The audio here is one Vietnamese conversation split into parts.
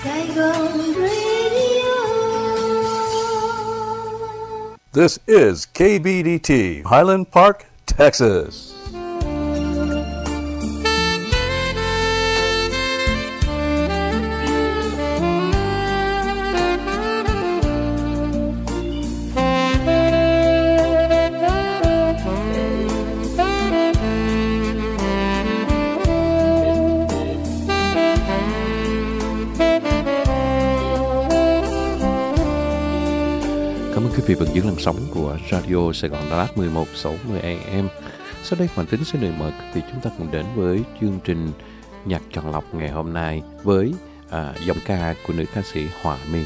Saigon Radio. This is KBDT, Highland Park, Texas. Quý vị vẫn giữ làn sóng của Radio Sài Gòn Đà Lạt 1160 AM. Sau đây Hoàng Tính sẽ mời quý vị chúng ta cùng đến với chương trình Nhạc chọn lọc ngày hôm nay với giọng ca của nữ ca sĩ Hòa My.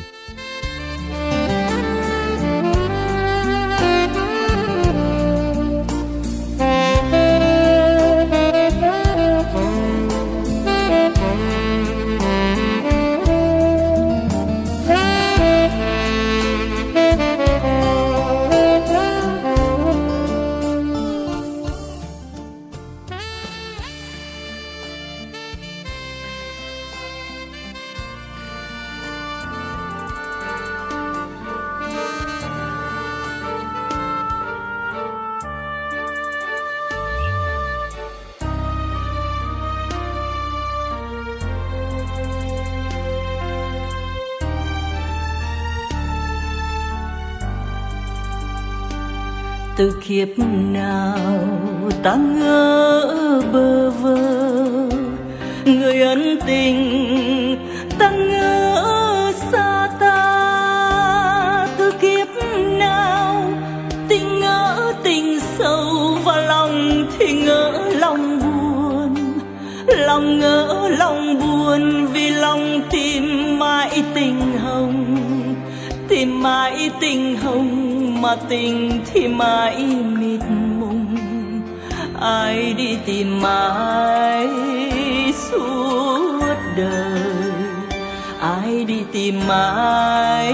Từ kiếp nào ta ngỡ bơ vơ, người ân tình ta ngỡ xa ta. Từ kiếp nào tình ngỡ tình sâu, và lòng thì ngỡ lòng buồn. Lòng ngỡ lòng buồn vì lòng tìm mãi tình hồng, tìm mãi tình hồng mà tình thì mãi mịt mùng. Ai đi tìm mãi suốt đời, ai đi tìm mãi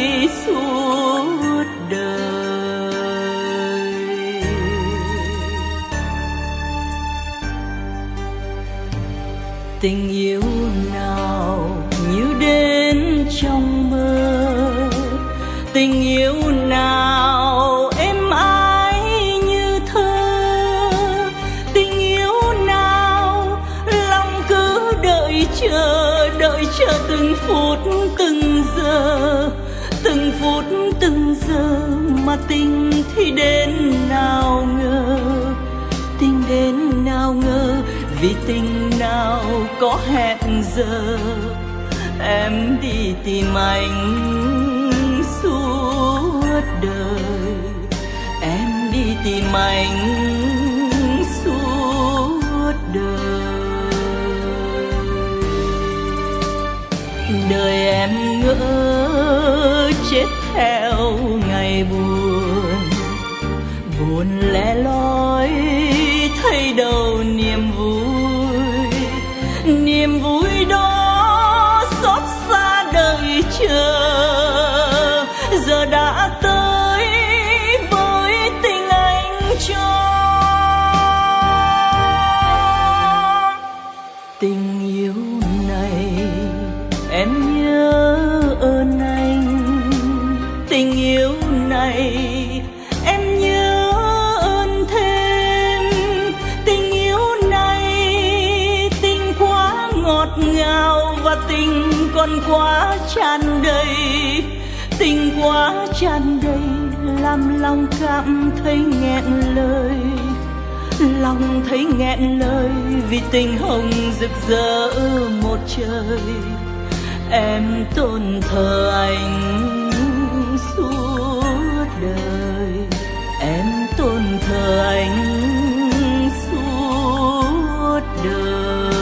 suốt đời. Tình yêu nào như đến trong mơ, tình yêu nào êm ái như thơ, tình yêu nào lòng cứ đợi chờ từng phút từng giờ, từng phút từng giờ mà tình thì đến nào ngờ, tình đến nào ngờ vì tình nào có hẹn giờ. Em đi tìm anh suốt đời, em đi tìm anh suốt đời. Đời em ngỡ chết theo ngày buồn, buồn lẻ loi thấy đâu niềm vui. Niềm vui đó xót xa đợi chờ, giờ đã tới với tình anh cho. Tình yêu này em nhớ ơn anh, tình yêu này em nhớ ơn thêm. Tình yêu này tình quá ngọt ngào và tình còn quá tràn đầy. Tình quá tràn đầy làm lòng cảm thấy nghẹn lời, lòng thấy nghẹn lời vì tình hồng rực rỡ một trời. Em tôn thờ anh suốt đời, em tôn thờ anh suốt đời.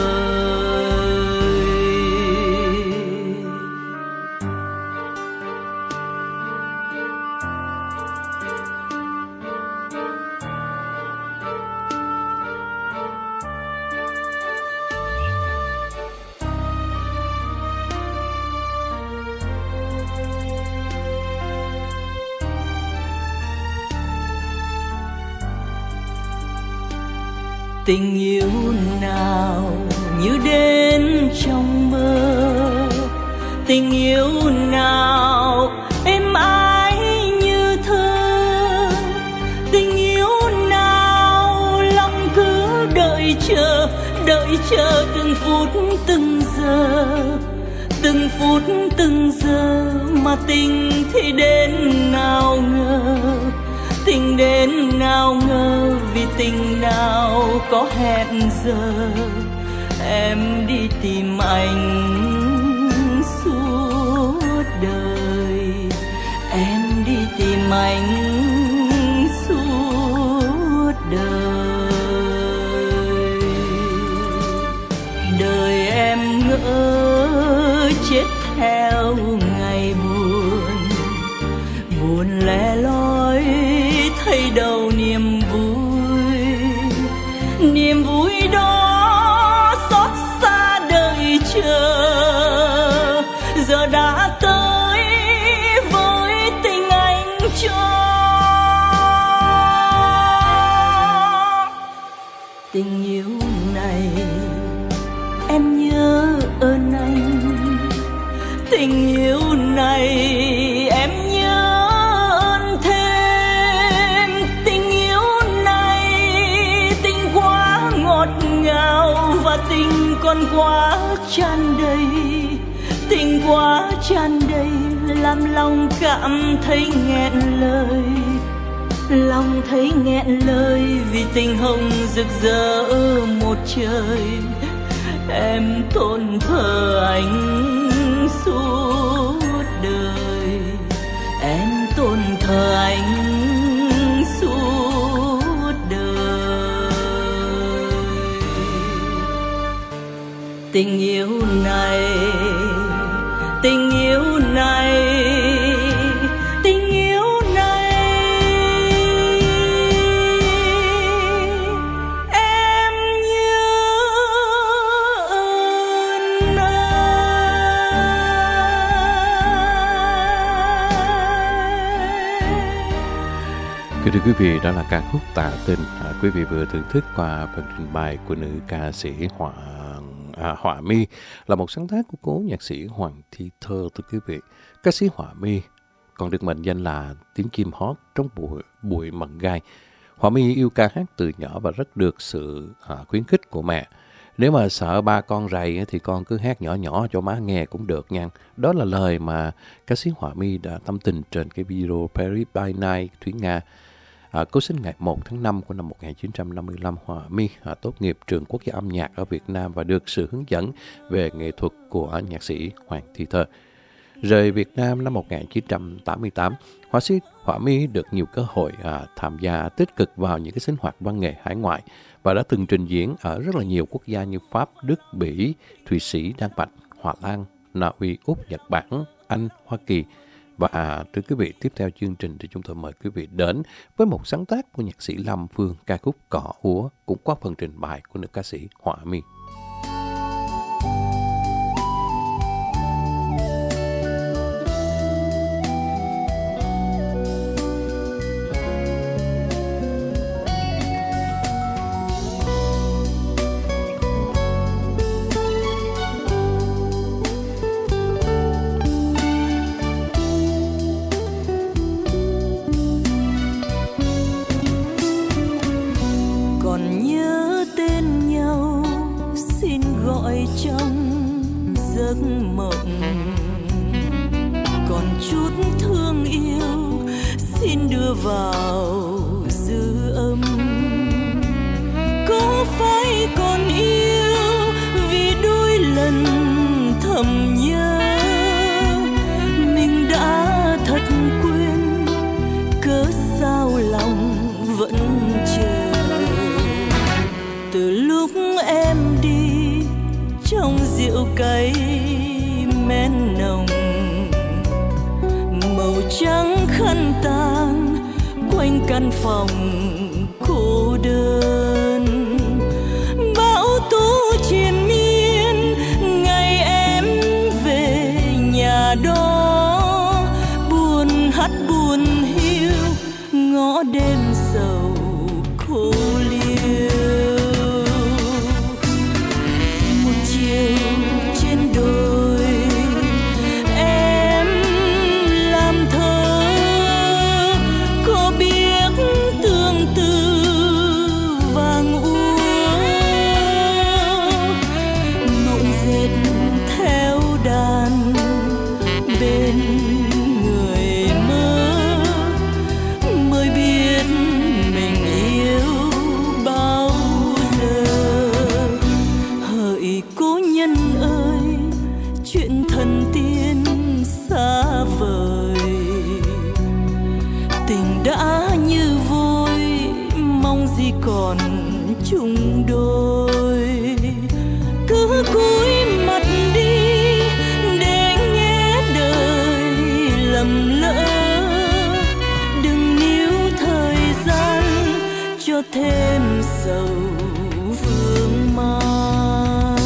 Tình yêu nào như đến trong mơ, tình yêu nào êm ái như thơ, tình yêu nào lòng cứ đợi chờ từng phút từng giờ, từng phút từng giờ mà tình thì đến nào ngờ, tình đến nào ngờ vì tình nào có hẹn giờ. Em đi tìm anh suốt đời, em đi tìm anh suốt đời. Đời em ngỡ chết theo ngày buồn, buồn lẻ loi thấy đâu niềm vui, niềm vui đó xót xa đợi chờ, giờ đã tới với tình anh cho. Tình yêu này em nhớ ơn anh, tình yêu này em nhớ ơn thêm, tình yêu này tình quá ngọt ngào và tình còn quá tràn đầy, tình quá tràn đầy làm lòng cảm thấy nghẹn lời, lòng thấy nghẹn lời vì tình hồng rực rỡ một trời. Em tôn thờ anh suốt đời, em tôn thờ anh suốt đời. Tình yêu này, tình yêu này, tình yêu này em nhớ ơn anh. Kính thưa quý vị, đó là ca khúc Tạ Tình. Quý vị vừa thưởng thức qua phần trình bày của nữ ca sĩ Họa My, là một sáng tác của cố nhạc sĩ Hoàng Thi Thơ. Thưa quý vị, ca sĩ Họa My còn được mệnh danh là tiếng chim hót trong bụi mận gai. Họa My yêu ca hát từ nhỏ và rất được sự khuyến khích của mẹ. Nếu mà sợ ba con rầy thì con cứ hát nhỏ nhỏ cho má nghe cũng được nha. Đó là lời mà ca sĩ Họa My đã tâm tình trên cái video Paris by Night Thúy Nga. Cô sinh ngày 1 tháng 5 của năm 1955, Họa My tốt nghiệp trường quốc gia âm nhạc ở Việt Nam và được sự hướng dẫn về nghệ thuật của nhạc sĩ Hoàng Thi Thơ. Rời Việt Nam năm 1988, Họa My được nhiều cơ hội tham gia tích cực vào những cái sinh hoạt văn nghệ hải ngoại và đã từng trình diễn ở rất là nhiều quốc gia như Pháp, Đức, Bỉ, Thụy Sĩ, Đan Mạch, Hoa Lan, Na Uy, Úc, Nhật Bản, Anh, Hoa Kỳ. Và thưa quý vị, tiếp theo chương trình thì chúng tôi mời quý vị đến với một sáng tác của nhạc sĩ Lâm Phương, ca khúc Cỏ Úa, cũng qua phần trình bày của nữ ca sĩ Họa My. giấc mộng còn chút thương yêu xin đưa vào dư âm. Có phải còn yêu vì đôi lần thầm nhớ mình đã thật quên, cớ sao lòng vẫn chờ. Từ lúc em đi trong rượu cay men nồng, màu trắng khăn tang quanh căn phòng cô đơn. Bão tố triền miên ngày em về nhà đó, buồn hắt buồn hiu ngõ đêm sầu khô liêu. Một chiều trên đồi đàn bên người mơ, mới biết mình yêu bao giờ. Hỡi cố nhân ơi, chuyện thần tiên xa vời, tình đã như vôi, mong gì còn chung đôi. Cứ cúi mặt đi để nghe đời lầm lỡ, đừng níu thời gian cho thêm sầu vương man.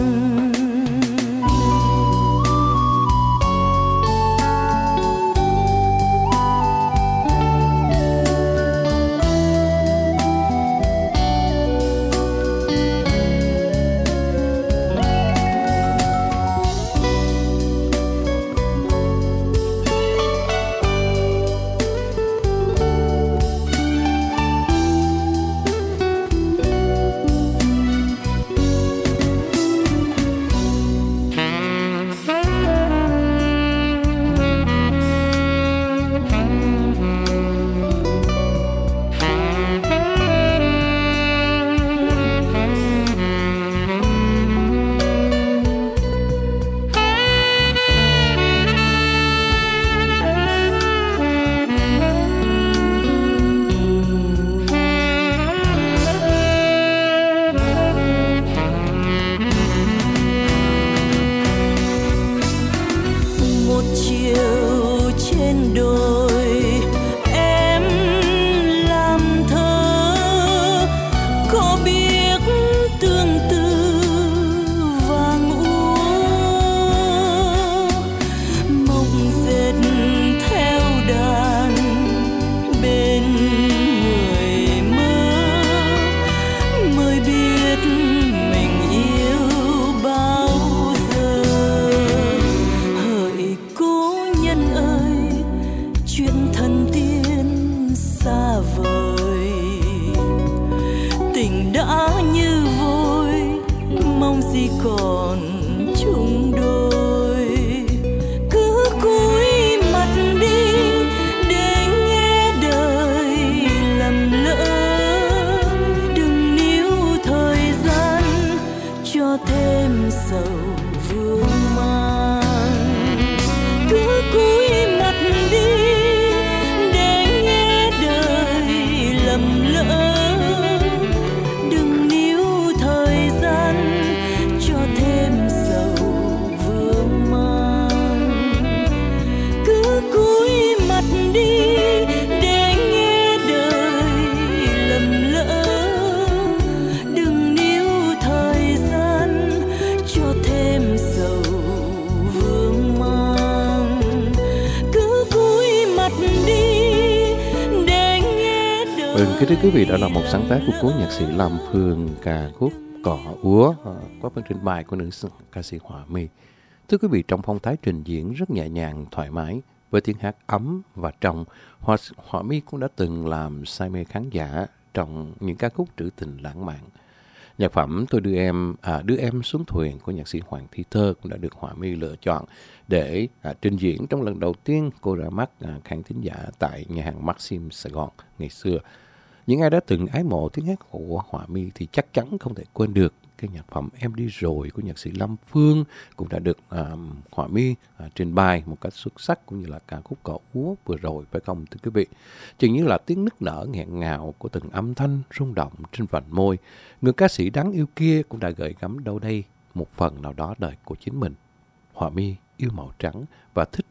Kính thưa quý vị, đó là một sáng tác của cố nhạc sĩ Lam Phương, ca khúc Cỏ Úa qua phần trình bày của nữ ca sĩ Hòa My. Thưa quý vị, trong phong thái trình diễn rất nhẹ nhàng, thoải mái, với tiếng hát ấm và trong, Hòa My cũng đã từng làm say mê khán giả trong những ca khúc trữ tình lãng mạn. Nhạc phẩm Tôi đưa em xuống thuyền của nhạc sĩ Hoàng Thi Thơ cũng đã được Hòa My lựa chọn để trình diễn trong lần đầu tiên cô ra mắt khán thính giả tại nhà hàng Maxim Sài Gòn ngày xưa. Những ai đã từng ái mộ tiếng hát của Hòa My thì chắc chắn không thể quên được cái nhạc phẩm Em Đi Rồi của nhạc sĩ Lâm Phương cũng đã được Hòa My trình bày một cách xuất sắc, cũng như là ca khúc Cỏ Úa vừa rồi, phải không thưa quý vị? Chừng như là tiếng nức nở nghẹn ngào của từng âm thanh rung động trên vành môi, người ca sĩ đáng yêu kia cũng đã gợi gắm đâu đây một phần nào đó đời của chính mình. Hòa My yêu màu trắng và thích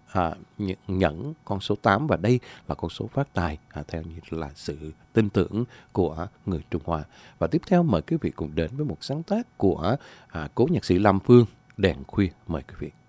nhẫn con số 8, và đây là con số phát tài theo như là sự tin tưởng của người Trung Hoa. Và tiếp theo mời quý vị cùng đến với một sáng tác của cố nhạc sĩ Lâm Phương, Đèn Khuya. Mời quý vị.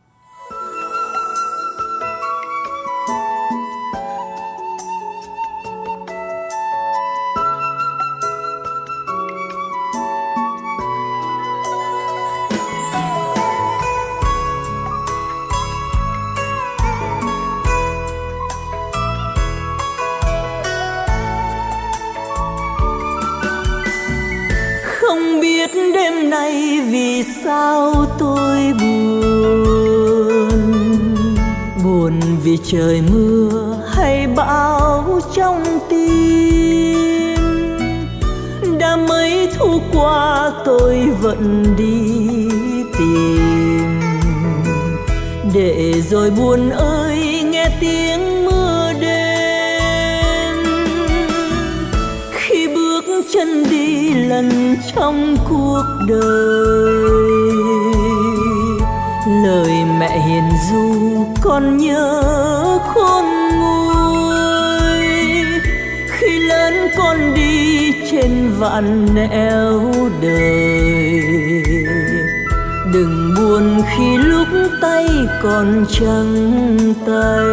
Không biết đêm nay vì sao tôi buồn, trời mưa hay bão trong tim, đã mấy thu qua tôi vẫn đi tìm, để rồi buồn ơi nghe tiếng mưa đêm. Khi bước chân đi lần trong cuộc đời, lời mẹ hiền ru con nhớ khôn nguôi. Khi lớn con đi trên vạn nẻo đời, đừng buồn khi lúc tay còn trắng tay.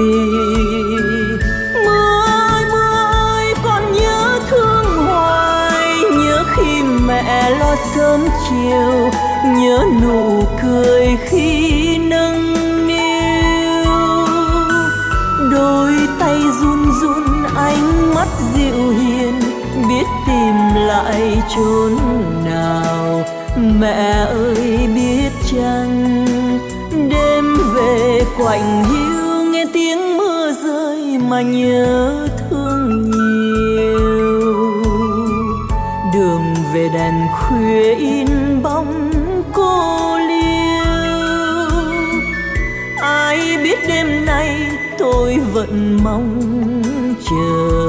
Mưa ơi con nhớ thương hoài, nhớ khi mẹ lo sớm chiều, nhớ nụ cười khi nâng niu. Đôi tay run run ánh mắt dịu hiền, biết tìm lại chốn nào. Mẹ ơi biết chăng đêm về quạnh hiu, nghe tiếng mưa rơi mà nhớ thương nhiều. Đường về đèn khuya in bóng cô liêu, ai biết đêm nay tôi vẫn mong chờ,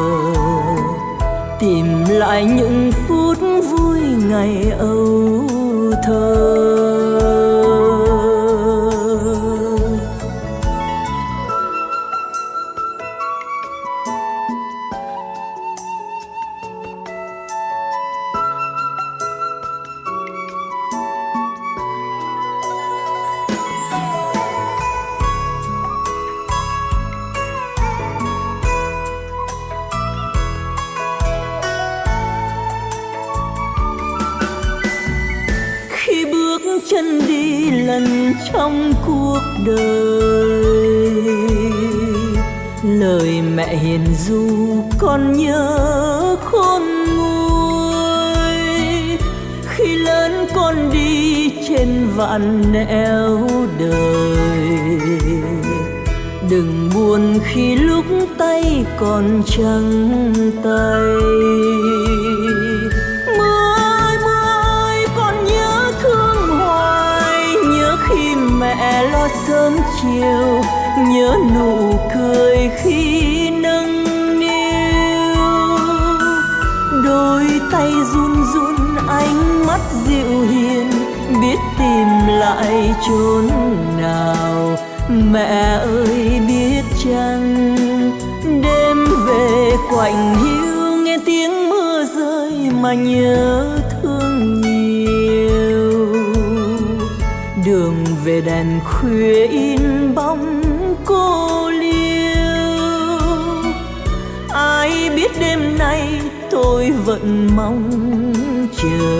tìm lại những phút vui ngày âu thơ. Chân đi lần trong cuộc đời, lời mẹ hiền ru con nhớ khôn nguôi. Khi lớn con đi trên vạn nẻo đời, đừng buồn khi lúc tay còn trắng tay. Mẹ lo sớm chiều, nhớ nụ cười khi nâng niu. Đôi tay run run ánh mắt dịu hiền, biết tìm lại chốn nào. Mẹ ơi biết chăng đêm về quạnh hiu, nghe tiếng mưa rơi mà nhớ thương nhiều. Đường về đèn khuya in bóng cô liêu, ai biết đêm nay tôi vẫn mong chờ,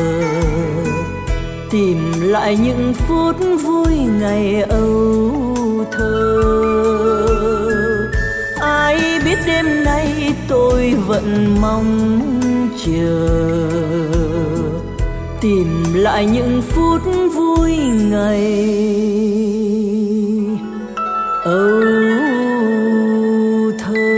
tìm lại những phút vui ngày âu thơ. Ai biết đêm nay tôi vẫn mong chờ, tìm lại những phút vui ngày âu thơ.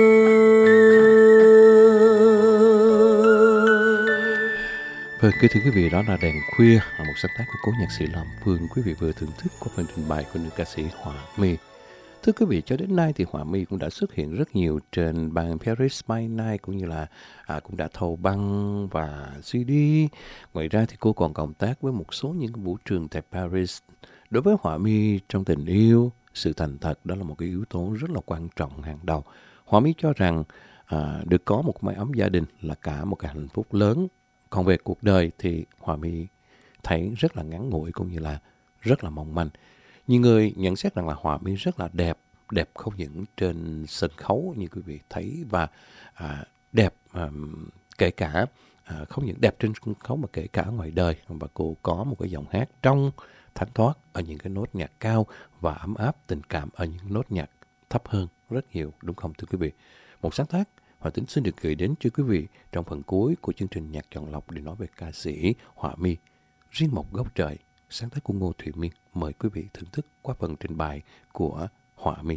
Vâng, kính thưa quý vị, đó là Đèn Khuya, là một sáng tác của cố nhạc sĩ Lam Phương. Quý vị vừa thưởng thức qua phần trình bày của nữ ca sĩ Hòa My. Thưa quý vị, cho đến nay thì Hòa My cũng đã xuất hiện rất nhiều trên băng Paris by Night, cũng như là cũng đã thâu băng và CD. Ngoài ra thì cô còn cộng tác với một số những vũ trường tại Paris. Đối với Hòa My, trong tình yêu, sự thành thật đó là một cái yếu tố rất là quan trọng hàng đầu. Hòa My cho rằng được có một mái ấm gia đình là cả một cái hạnh phúc lớn. Còn về cuộc đời thì Hòa My thấy rất là ngắn ngủi cũng như là rất là mong manh. Nhiều người nhận xét rằng là Hòa My rất là đẹp, đẹp không những trên sân khấu như quý vị thấy, và đẹp kể cả không những đẹp trên sân khấu mà kể cả ngoài đời. Và cô có một cái giọng hát trong, thanh thoát ở những cái nốt nhạc cao và ấm áp tình cảm ở những nốt nhạc thấp hơn rất nhiều, đúng không thưa quý vị? Một sáng tác Hòa Tính xin được gửi đến cho quý vị trong phần cuối của chương trình Nhạc Chọn Lọc để nói về ca sĩ Hòa My. Riêng một góc trời, sáng tác của Ngô Thụy Miên. Mời quý vị thưởng thức qua phần trình bày của họa mi.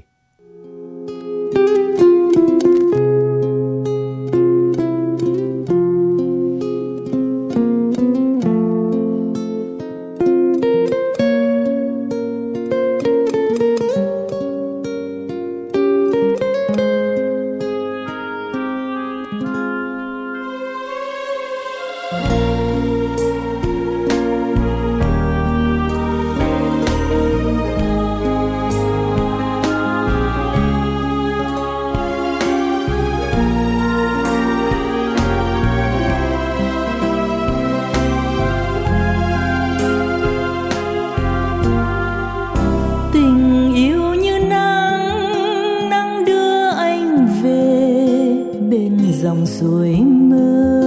dòng suối mơ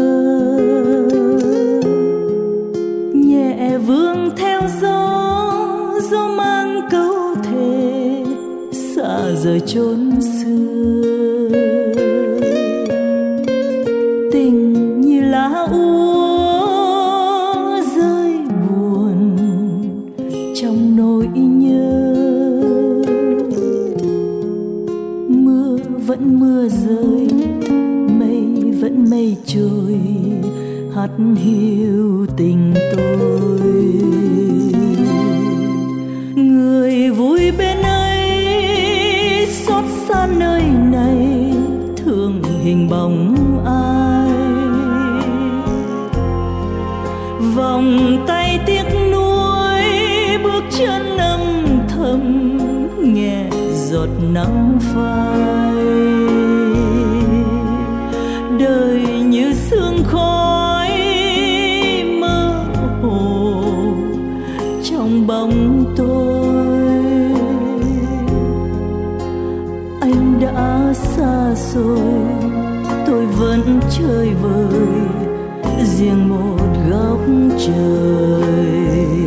nhẹ vương theo gió mang câu thề xa rời chốn xưa. Tình như lá úa rơi buồn trong nỗi nhớ, mưa vẫn mưa rơi, mây vẫn mây trôi, hắt hiu tình tôi. Người vui bên ấy xót xa nơi này, thương hình bóng ai. Vòng tay tiếc nuối, bước chân âm thầm, nghe giọt nắng phai. Đời như sương khói mơ hồ trong bóng tôi. Anh đã xa rồi, tôi vẫn chơi vơi riêng một góc trời.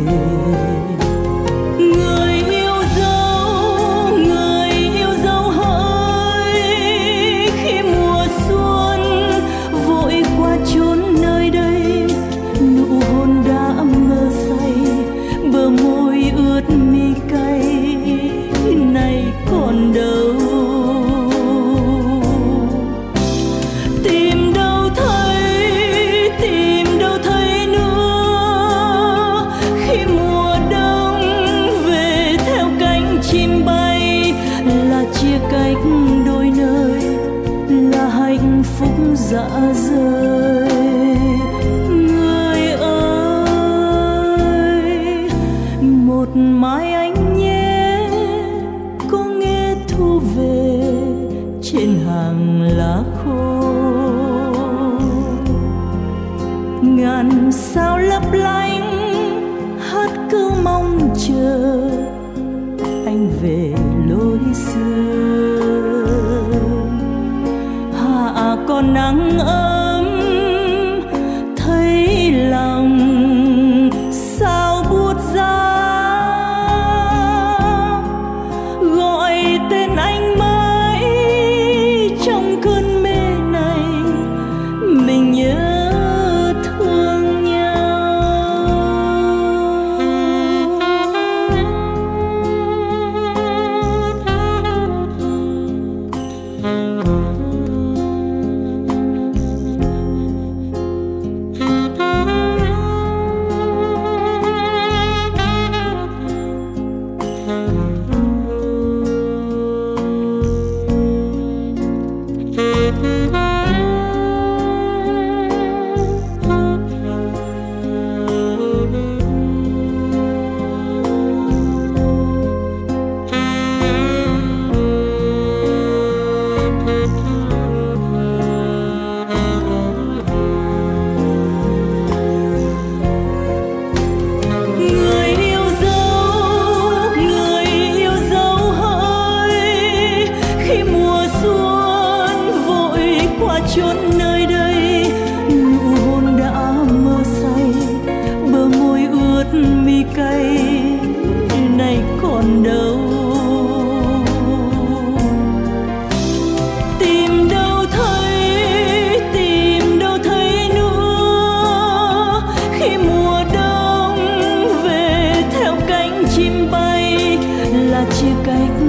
Người yêu dấu hỡi, khi mùa xuân vội qua chốn nơi đây, nụ hôn đã mơ say, bờ môi ướt mi cay, nay còn đâu. Tìm đâu thấy nữa, khi mùa đông về theo cánh chim bay, là chia cách đôi nơi, là hạnh phúc dã rời. Người ơi, một mai anh nhé, có nghe thu về trên hàng lá khô. Ngàn sao lấp lánh hát câu mong chờ anh về lối xưa. Hạ còn nắng ấm thấy lòng sao buốt giá, gọi tên anh mãi trong cơn mê này, mình nhớ thương nhau. Chốn nơi đây, nụ hôn đã mơ say, bờ môi ướt mi cay, nay còn đâu. Tìm đâu thấy nữa, khi mùa đông về theo cánh chim bay, là chia cách